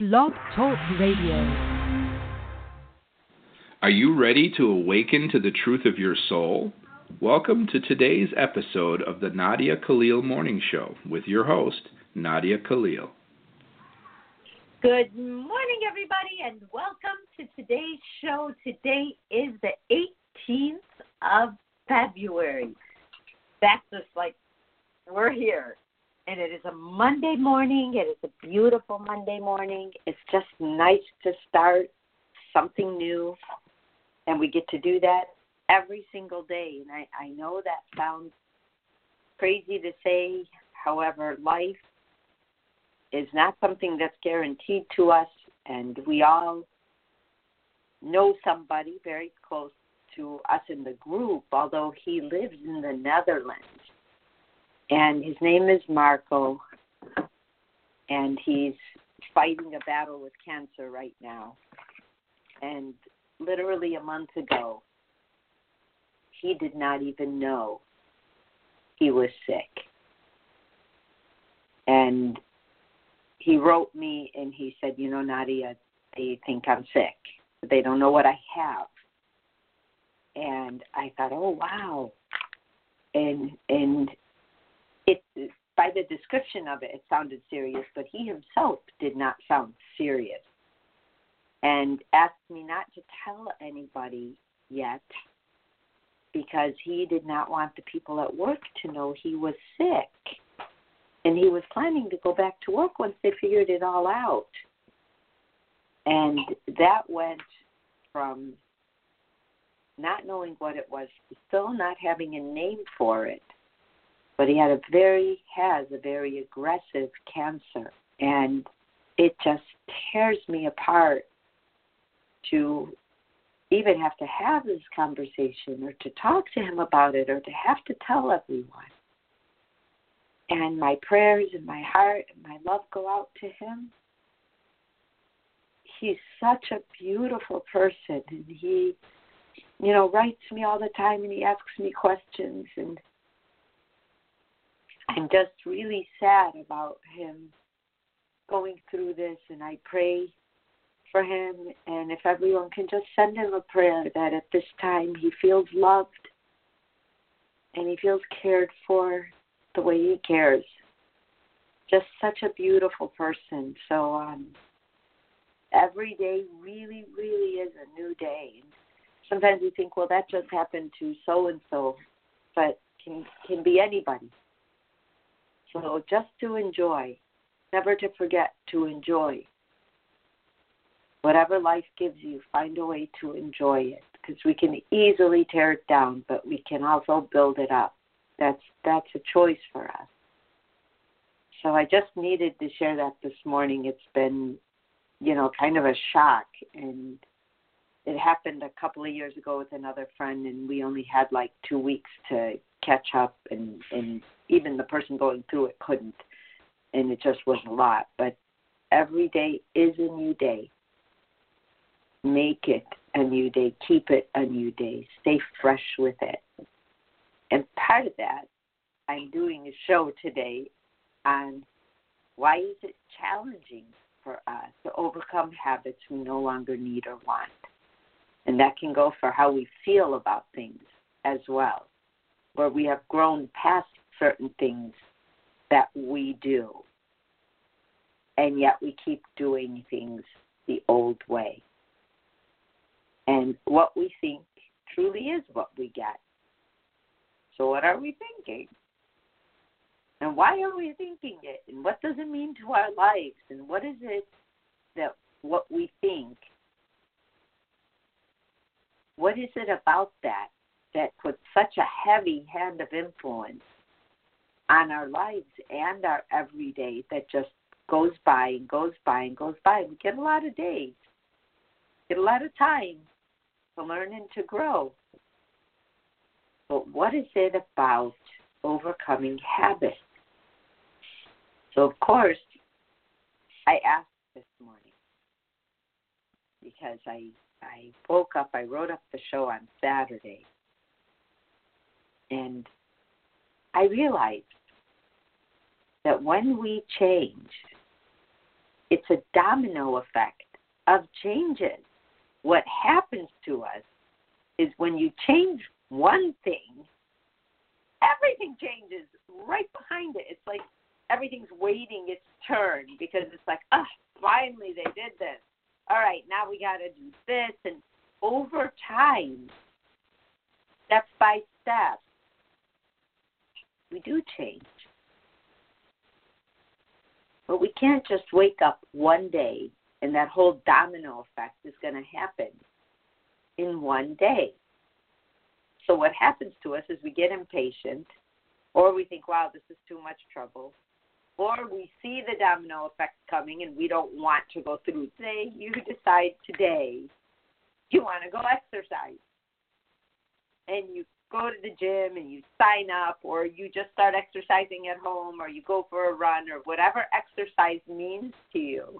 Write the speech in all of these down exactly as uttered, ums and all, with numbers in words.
Blog Talk Radio. Are you ready to awaken to the truth of your soul? Welcome to today's episode of the Nadia Khalil Morning Show with your host, Nadia Khalil. Good morning, everybody, and welcome to today's show. Today is the eighteenth of February. That's just like we're here. And it is a Monday morning. It is a beautiful Monday morning. It's just nice to start something new. And we get to do that every single day. And I, I know that sounds crazy to say. However, life is not something that's guaranteed to us. And we all know somebody very close to us in the group, although he lives in the Netherlands. And his name is Marco, and he's fighting a battle with cancer right now. And literally a month ago, he did not even know he was sick. And he wrote me and he said, you know, Nadia, they think I'm sick. They don't know what I have. And I thought, oh, wow. And and it, by the description of it, it sounded serious, but he himself did not sound serious. And asked me not to tell anybody yet because he did not want the people at work to know he was sick. And he was planning to go back to work once they figured it all out. And that went from not knowing what it was to still not having a name for it. But he had a very, has a very aggressive cancer. And it just tears me apart to even have to have this conversation or to talk to him about it or to have to tell everyone. And my prayers and my heart and my love go out to him. He's such a beautiful person. And he, you know, writes me all the time and he asks me questions. And I'm just really sad about him going through this, and I pray for him. And if everyone can just send him a prayer that at this time he feels loved and he feels cared for the way he cares. Just such a beautiful person. So um, every day really, really is a new day. And sometimes we think, well, that just happened to so-and-so, but can can be anybody. So just to enjoy, never to forget to enjoy. Whatever life gives you, find a way to enjoy it, because we can easily tear it down, but we can also build it up. That's that's a choice for us. So I just needed to share that this morning. It's been, you know, kind of a shock, and it happened a couple of years ago with another friend, and we only had like two weeks to catch up, and, and even the person going through it couldn't, and it just was a lot. But every day is a new day. Make it a new day. Keep it a new day. Stay fresh with it. And part of that, I'm doing a show today on why is it challenging for us to overcome habits we no longer need or want. And that can go for how we feel about things as well, where we have grown past certain things that we do, and yet we keep doing things the old way. And what we think truly is what we get. So what are we thinking? And why are we thinking it? And what does it mean to our lives? And what is it that what we think, what is it about that that puts such a heavy hand of influence on our lives and our everyday that just goes by and goes by and goes by? We get a lot of days, get a lot of time to learn and to grow. But what is it about overcoming habits? So, of course, I asked this morning because I I woke up, I wrote up the show on Saturday, and I realized that when we change, it's a domino effect of changes. What happens to us is when you change one thing, everything changes right behind it. It's like everything's waiting its turn because it's like, ah, oh, finally they did this. All right, now we got to do this. And over time, step by step, we do change. But we can't just wake up one day and that whole domino effect is going to happen in one day. So what happens to us is we get impatient, or we think, wow, this is too much trouble, or we see the domino effect coming and we don't want to go through. Say you decide today you want to go exercise, and you go to the gym and you sign up, or you just start exercising at home, or you go for a run, or whatever exercise means to you.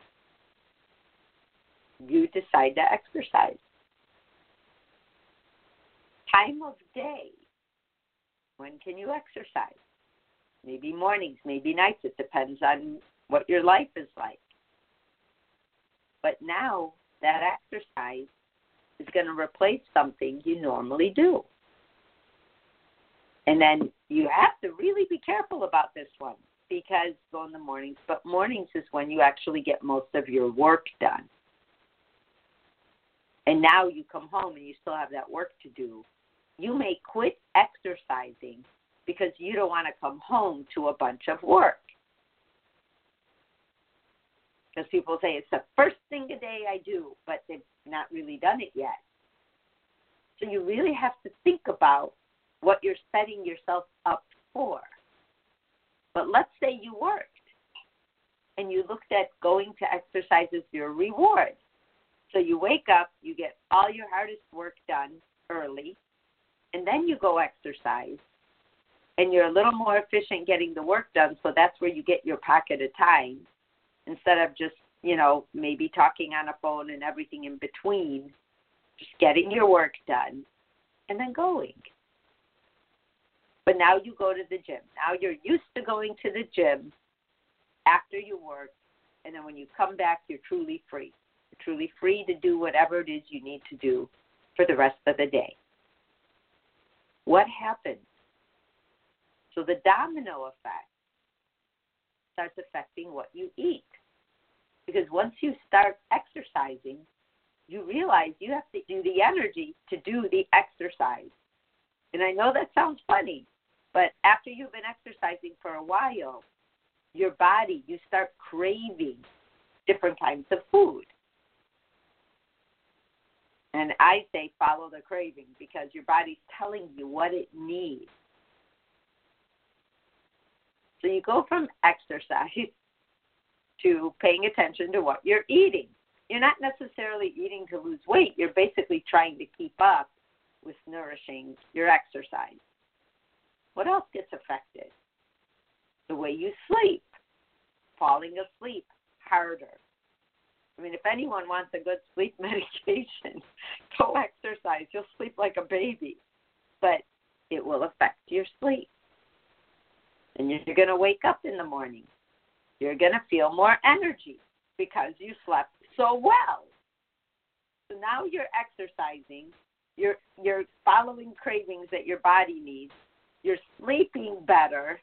You decide to exercise. Time of day. When can you exercise? Maybe mornings, maybe nights. It depends on what your life is like. But now that exercise is going to replace something you normally do. And then you have to really be careful about this one, because go in the mornings, but mornings is when you actually get most of your work done. And now you come home and you still have that work to do. You may quit exercising because you don't want to come home to a bunch of work. Because people say it's the first thing a day I do, but they've not really done it yet. So you really have to think about what you're setting yourself up for. But let's say you worked and you looked at going to exercise as your reward. So you wake up, you get all your hardest work done early, and then you go exercise, and you're a little more efficient getting the work done, so that's where you get your pocket of time instead of just, you know, maybe talking on a phone and everything in between, just getting your work done and then going. But now you go to the gym. Now you're used to going to the gym after you work, and then when you come back, you're truly free. You're truly free to do whatever it is you need to do for the rest of the day. What happens? So the domino effect starts affecting what you eat. Because once you start exercising, you realize you have to do the energy to do the exercise. And I know that sounds funny, but after you've been exercising for a while, your body, you start craving different kinds of food. And I say follow the craving, because your body's telling you what it needs. So you go from exercise to paying attention to what you're eating. You're not necessarily eating to lose weight. You're basically trying to keep up with nourishing your exercise. What else gets affected? The way you sleep, falling asleep harder. I mean, if anyone wants a good sleep medication, go exercise. You'll sleep like a baby. But it will affect your sleep. And you're going to wake up in the morning. You're going to feel more energy because you slept so well. So now you're exercising. You're, you're following cravings that your body needs. You're sleeping better.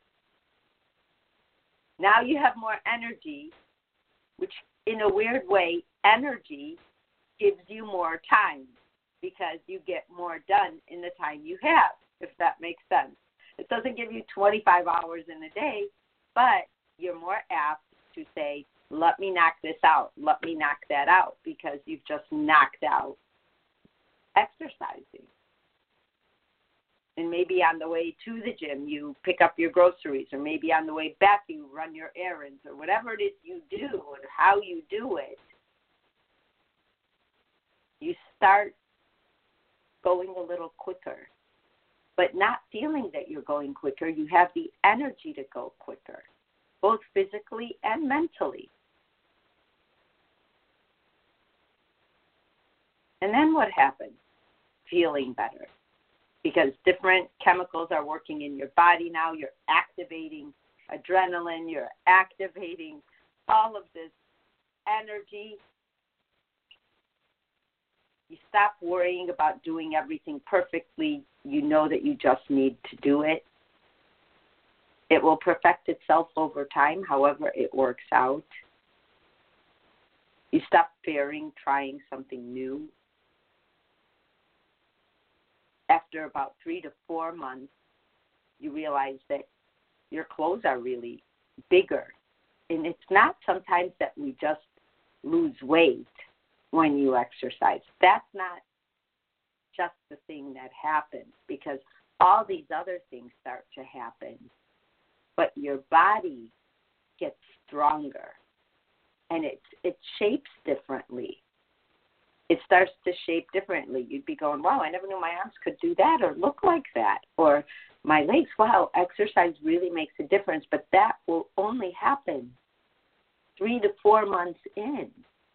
Now you have more energy, which in a weird way, energy gives you more time because you get more done in the time you have, if that makes sense. It doesn't give you twenty-five hours in a day, but you're more apt to say, let me knock this out, let me knock that out, because you've just knocked out exercising. And maybe on the way to the gym, you pick up your groceries, or maybe on the way back, you run your errands, or whatever it is you do and how you do it. You start going a little quicker, but not feeling that you're going quicker. You have the energy to go quicker, both physically and mentally. And then what happens? Feeling better. Because different chemicals are working in your body now. You're activating adrenaline. You're activating all of this energy. You stop worrying about doing everything perfectly. You know that you just need to do it. It will perfect itself over time, however it works out. You stop fearing trying something new. After about three to four months, you realize that your clothes are really bigger. And it's not sometimes that we just lose weight when you exercise. That's not just the thing that happens, because all these other things start to happen. But your body gets stronger, and it, it shapes differently. It starts to shape differently. You'd be going, wow, I never knew my arms could do that or look like that. Or my legs, wow, exercise really makes a difference. But that will only happen three to four months in.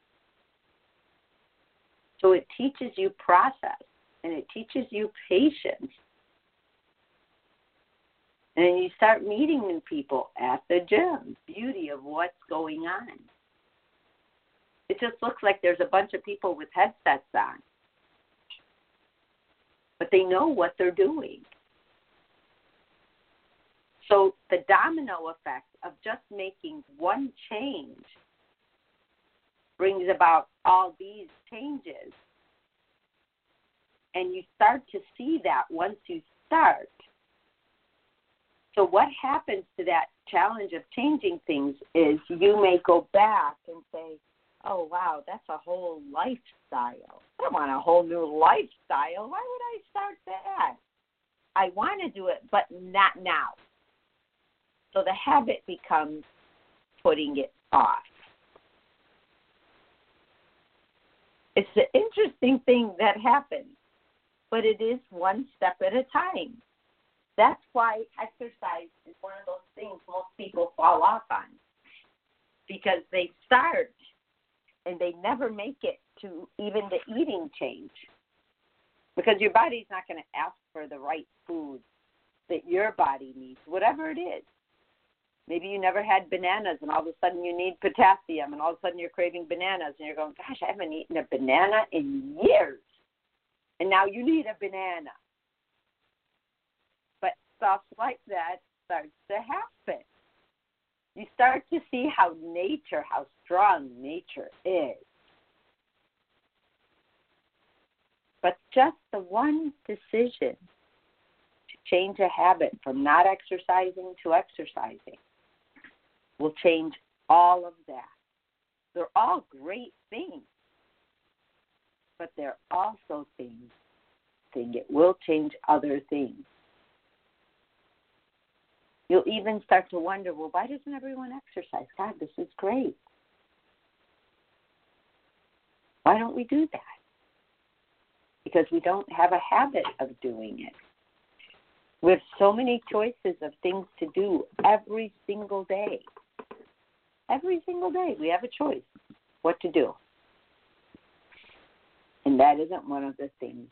So it teaches you process, and it teaches you patience. And you start meeting new people at the gym. Beauty of what's going on. It just looks like there's a bunch of people with headsets on. But they know what they're doing. So the domino effect of just making one change brings about all these changes. And you start to see that once you start. So what happens to that challenge of changing things is you may go back and say, oh, wow, that's a whole lifestyle. I want a whole new lifestyle. Why would I start that? I want to do it, but not now. So the habit becomes putting it off. It's an interesting thing that happens, but it is one step at a time. That's why exercise is one of those things most people fall off on, because they start and they never make it to even the eating change, because your body's not going to ask for the right food that your body needs, whatever it is. Maybe you never had bananas, and all of a sudden you need potassium, and all of a sudden you're craving bananas, and you're going, gosh, I haven't eaten a banana in years, and now you need a banana. But stuff like that starts to happen. You start to see how nature, how strong nature is. But just the one decision to change a habit from not exercising to exercising will change all of that. They're all great things, but they're also things that it will change other things. You'll even start to wonder, well, why doesn't everyone exercise? God, this is great. Why don't we do that? Because we don't have a habit of doing it. We have so many choices of things to do every single day. Every single day we have a choice what to do. And that isn't one of the things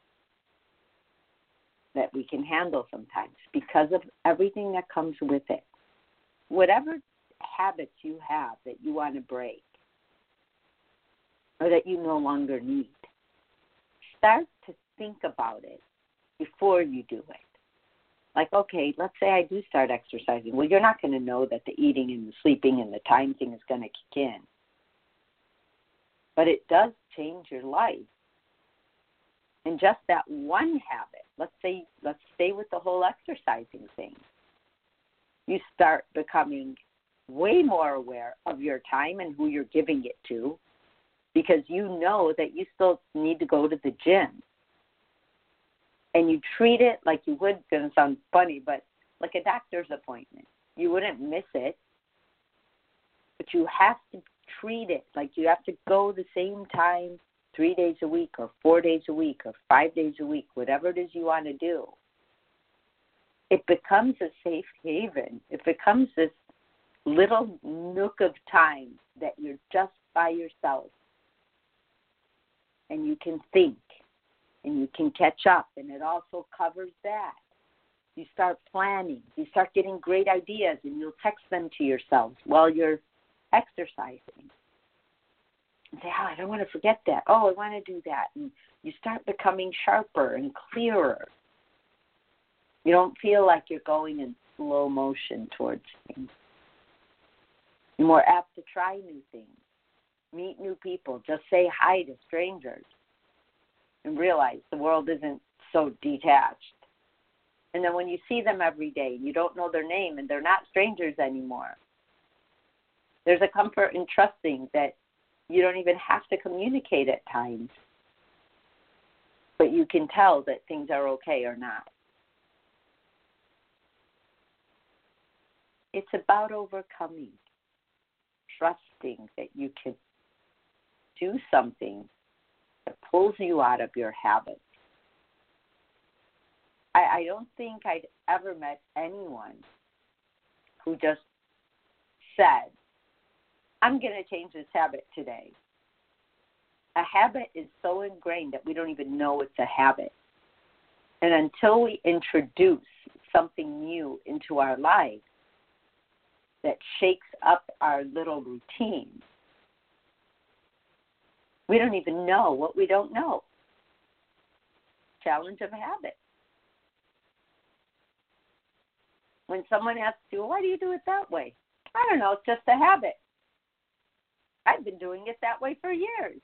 that we can handle sometimes because of everything that comes with it. Whatever habits you have that you want to break or that you no longer need, start to think about it before you do it. Like, okay, let's say I do start exercising. Well, you're not going to know that the eating and the sleeping and the time thing is going to kick in. But it does change your life. And just that one habit, let's say, let's stay with the whole exercising thing. You start becoming way more aware of your time and who you're giving it to, because you know that you still need to go to the gym. And you treat it like you would, it's going to sound funny, but like a doctor's appointment. You wouldn't miss it, but you have to treat it like you have to go the same time three days a week or four days a week or five days a week, whatever it is you want to do. It becomes a safe haven. It becomes this little nook of time that you're just by yourself. And you can think. And you can catch up, and it also covers that. You start planning. You start getting great ideas, and you'll text them to yourself while you're exercising. and say, oh, I don't want to forget that. Oh, I want to do that. And you start becoming sharper and clearer. You don't feel like you're going in slow motion towards things. You're more apt to try new things, meet new people, just say hi to strangers, and realize the world isn't so detached. And then when you see them every day, you don't know their name and they're not strangers anymore. There's a comfort in trusting that you don't even have to communicate at times, but you can tell that things are okay or not. It's about overcoming, trusting that you can do something that pulls you out of your habits. I, I don't think I'd ever met anyone who just said, I'm going to change this habit today. A habit is so ingrained that we don't even know it's a habit. And until we introduce something new into our lives that shakes up our little routine, we don't even know what we don't know. Challenge of habit. When someone asks you, why do you do it that way? I don't know, it's just a habit. I've been doing it that way for years.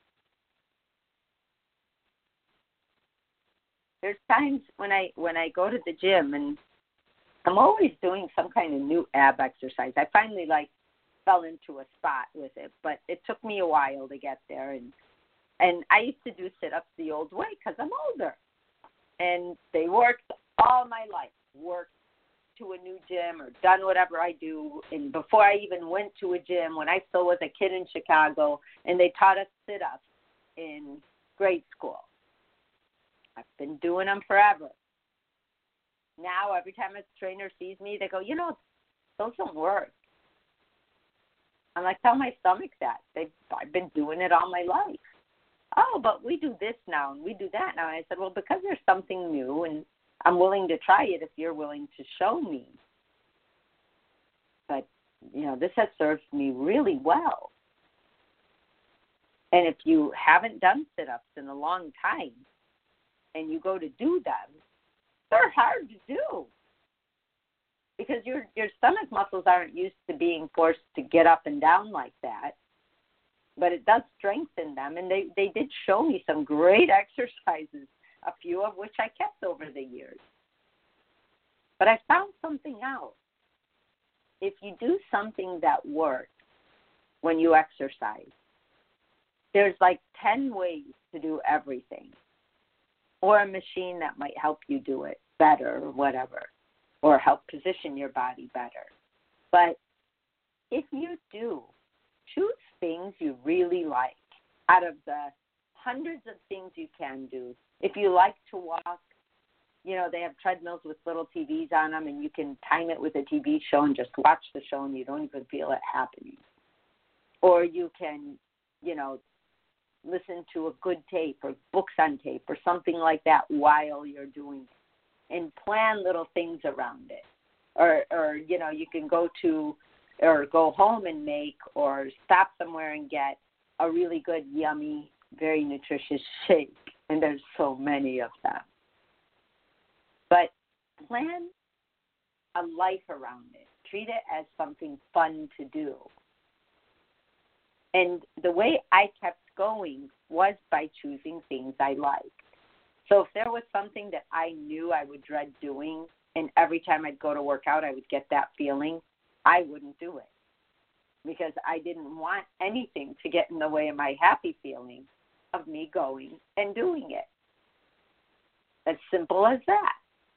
There's times when I when I go to the gym and I'm always doing some kind of new ab exercise. I finally like fell into a spot with it, but it took me a while to get there. And and I used to do sit-ups the old way because I'm older. And they worked all my life, worked to a new gym or done whatever I do. And before I even went to a gym, when I still was a kid in Chicago, and they taught us sit-ups in grade school. I've been doing them forever. Now, every time a trainer sees me, they go, you know, those don't work. I'm like, tell my stomach that. They've, I've been doing it all my life. Oh, but we do this now and we do that now. And I said, well, because there's something new and I'm willing to try it if you're willing to show me. But, you know, this has served me really well. And if you haven't done sit-ups in a long time and you go to do them, they're hard to do because your your stomach muscles aren't used to being forced to get up and down like that. But it does strengthen them, and they, they did show me some great exercises, a few of which I kept over the years. But I found something out. If you do something that works when you exercise, there's like ten ways to do everything, or a machine that might help you do it better or whatever, or help position your body better. But if you do, choose things you really like out of the hundreds of things you can do. If you like to walk, you know, they have treadmills with little T Vs on them, and you can time it with a T V show and just watch the show and you don't even feel it happening. Or you can, you know, listen to a good tape or books on tape or something like that while you're doing it, and plan little things around it. Or, or you know, you can go to or go home and make or stop somewhere and get a really good, yummy, very nutritious shake. And there's so many of them. But plan a life around it. Treat it as something fun to do. And the way I kept going was by choosing things I liked. So if there was something that I knew I would dread doing, and every time I'd go to work out I would get that feeling, I wouldn't do it because I didn't want anything to get in the way of my happy feeling of me going and doing it. As simple as that.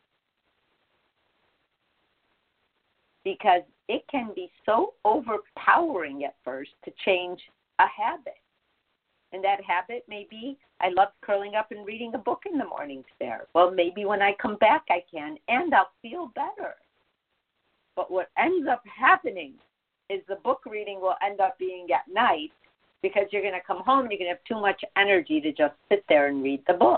Because it can be so overpowering at first to change a habit. And that habit may be, I love curling up and reading a book in the mornings there. Well, maybe when I come back I can, and I'll feel better. But what ends up happening is the book reading will end up being at night because you're going to come home and you're going to have too much energy to just sit there and read the book.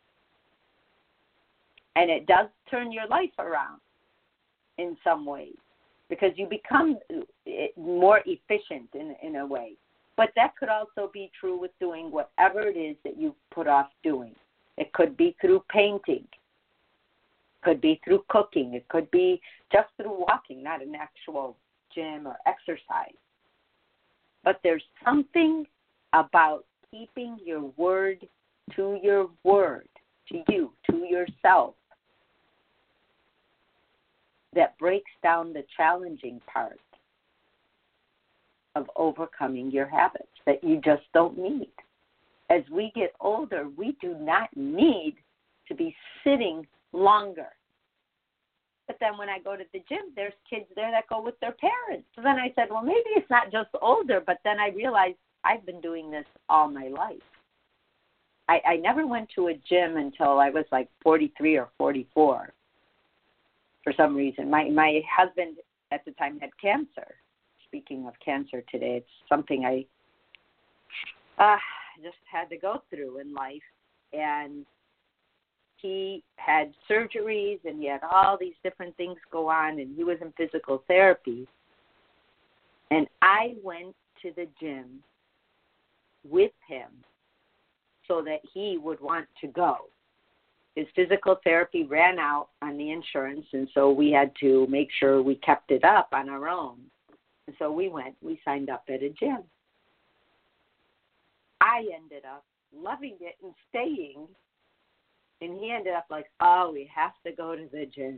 And it does turn your life around in some ways because you become more efficient in, in a way. But that could also be true with doing whatever it is that you put off doing. It could be through painting. It could be through cooking. It could be just through walking, not an actual gym or exercise. But there's something about keeping your word to your word, to you, to yourself, that breaks down the challenging part of overcoming your habits that you just don't need. As we get older, we do not need to be sitting longer. But then when I go to the gym, there's kids there that go with their parents. So then I said, well, maybe it's not just older, but then I realized I've been doing this all my life. I, I never went to a gym until I was like forty-three or forty-four for some reason. My my husband at the time had cancer. Speaking of cancer today, it's something I uh, just had to go through in life. And he had surgeries and he had all these different things go on, and he was in physical therapy. And I went to the gym with him so that he would want to go. His physical therapy ran out on the insurance, and so we had to make sure we kept it up on our own. And so we went, we signed up at a gym. I ended up loving it and staying, and he ended up like, oh, we have to go to the gym.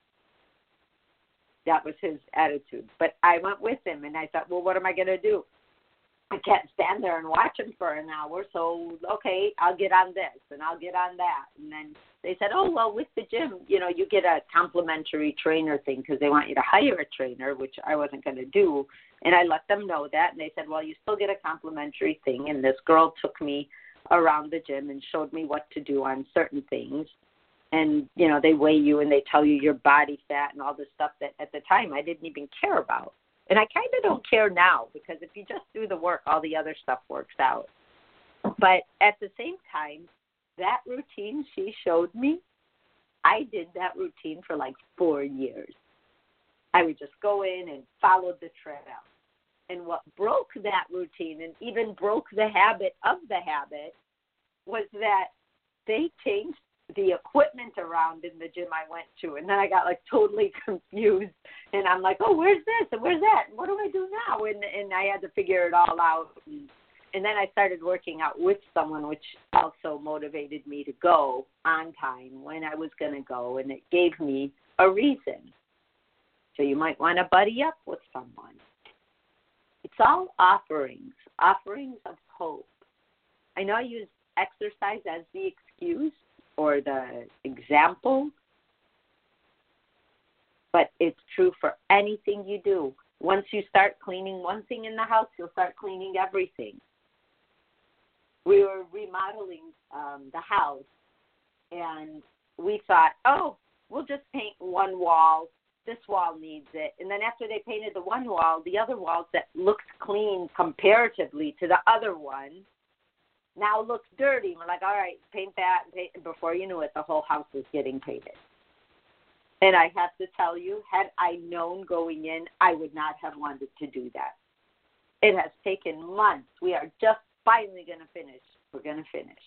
That was his attitude. But I went with him, and I thought, well, what am I going to do? I can't stand there and watch him for an hour, so, okay, I'll get on this, and I'll get on that. And then they said, oh, well, with the gym, you know, you get a complimentary trainer thing because they want you to hire a trainer, which I wasn't going to do. And I let them know that, and they said, well, you still get a complimentary thing. And this girl took me around the gym and showed me what to do on certain things. And, you know, they weigh you and they tell you your body fat and all this stuff that at the time I didn't even care about. And I kind of don't care now because if you just do the work, all the other stuff works out. But at the same time, that routine she showed me, I did that routine for like four years. I would just go in and follow the trail. And what broke that routine and even broke the habit of the habit was that they changed the equipment around in the gym I went to. And then I got like totally confused. And I'm like, oh, where's this? And where's that? And what do I do now? And and I had to figure it all out. And, and then I started working out with someone, which also motivated me to go on time when I was going to go. And it gave me a reason. So you might want to buddy up with someone. It's all offerings, offerings of hope. I know I use exercise as the excuse or the example, but it's true for anything you do. Once you start cleaning one thing in the house, you'll start cleaning everything. We were remodeling um, the house, and we thought, oh, we'll just paint one wall. This wall needs it. And then after they painted the one wall, the other walls that looked clean comparatively to the other one now looks dirty. We're like, all right, paint that. Paint. Before you knew it, the whole house was getting painted. And I have to tell you, had I known going in, I would not have wanted to do that. It has taken months. We are just finally going to finish. We're going to finish.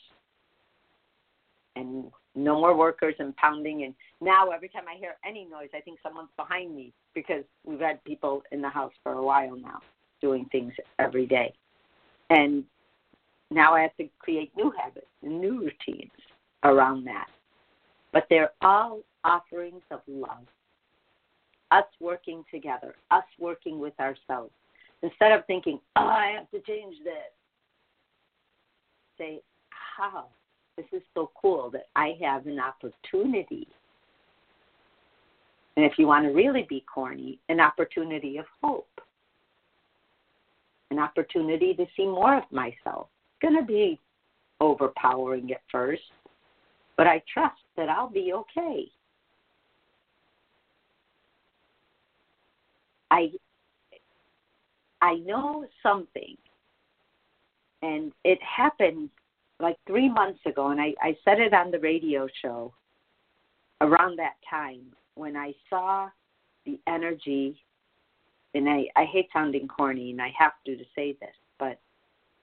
And no more workers and pounding. And now every time I hear any noise, I think someone's behind me because we've had people in the house for a while now doing things every day. And now I have to create new habits and new routines around that. But they're all offerings of love. Us working together, us working with ourselves. Instead of thinking, oh, I have to change this. Say, how? This is so cool that I have an opportunity. And if you want to really be corny, an opportunity of hope. An opportunity to see more of myself. It's going to be overpowering at first, but I trust that I'll be okay. I I know something, and it happened like three months ago, and I, I said it on the radio show around that time when I saw the energy, and I, I hate sounding corny, and I have to, to say this, but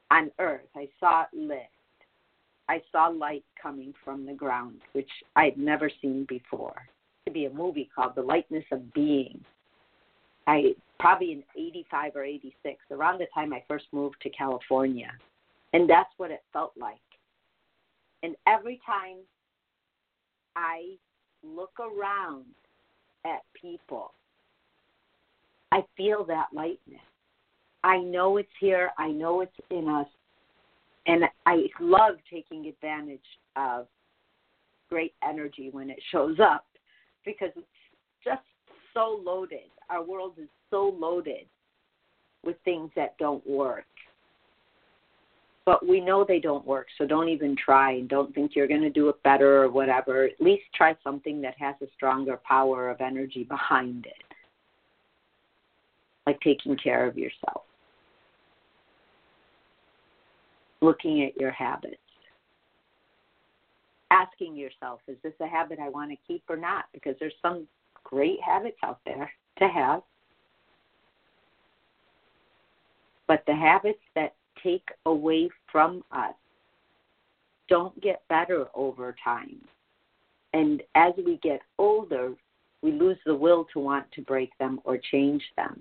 on earth. I saw it lit. I saw light coming from the ground, which I'd never seen before. It could be a movie called The Lightness of Being. I probably in eighty-five or eighty-six, around the time I first moved to California. And that's what it felt like. And every time I look around at people, I feel that lightness. I know it's here. I know it's in us. And I love taking advantage of great energy when it shows up because it's just so loaded. Our world is so loaded with things that don't work. But we know they don't work, so don't even try and don't think you're going to do it better or whatever. At least try something that has a stronger power of energy behind it, like taking care of yourself, looking at your habits, asking yourself, is this a habit I want to keep or not? Because there's some great habits out there to have. But the habits that take away from us don't get better over time. And as we get older, we lose the will to want to break them or change them.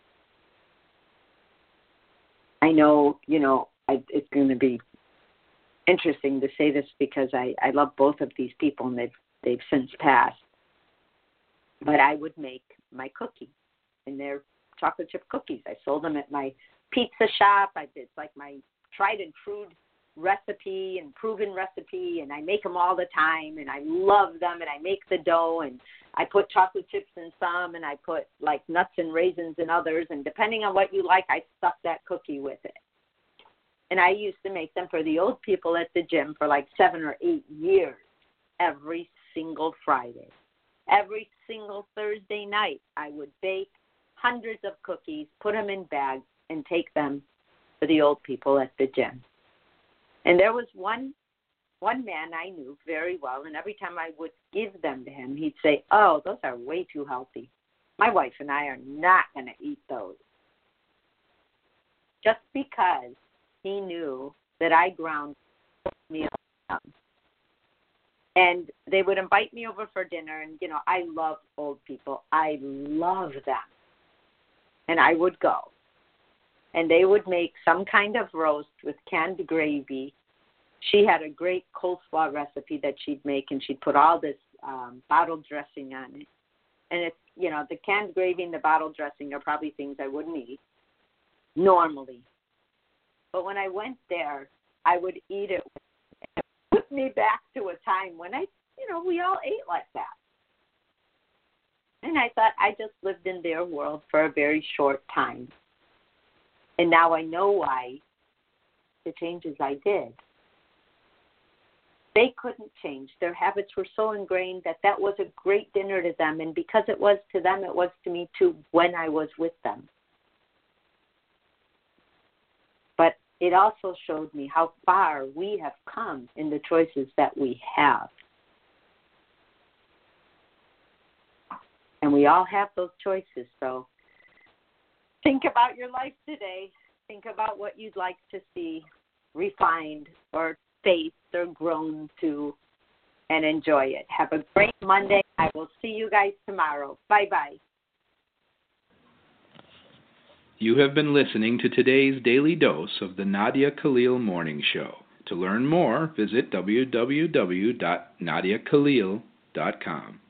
I know, you know, I, it's going to be interesting to say this because I, I love both of these people and they've, they've since passed. But I would make my cookies, and they're chocolate chip cookies. I sold them at my pizza shop. I, it's like my tried and true recipe and proven recipe, and I make them all the time, and I love them, and I make the dough, and I put chocolate chips in some, and I put like nuts and raisins in others, and depending on what you like, I stuff that cookie with it. And I used to make them for the old people at the gym for like seven or eight years, every single Friday. Every single Thursday night, I would bake hundreds of cookies, put them in bags, and take them to the old people at the gym. And there was one one man I knew very well, and every time I would give them to him, he'd say, oh, those are way too healthy. My wife and I are not going to eat those. Just because he knew that I ground meals. And they would invite me over for dinner, and, you know, I love old people. I love them. And I would go. And they would make some kind of roast with canned gravy. She had a great coleslaw recipe that she'd make, and she'd put all this um, bottled dressing on it. And it's, you know, the canned gravy and the bottled dressing are probably things I wouldn't eat normally. But when I went there, I would eat it. It put me back to a time when I, you know, we all ate like that. And I thought I just lived in their world for a very short time. And now I know why the changes I did. They couldn't change. Their habits were so ingrained that that was a great dinner to them. And because it was to them, it was to me too when I was with them. But it also showed me how far we have come in the choices that we have. And we all have those choices. So think about your life today. Think about what you'd like to see refined or faced or grown to, and enjoy it. Have a great Monday. I will see you guys tomorrow. Bye-bye. You have been listening to today's daily dose of the Nadia Khalil Morning Show. To learn more, visit w w w dot nadia khalil dot com.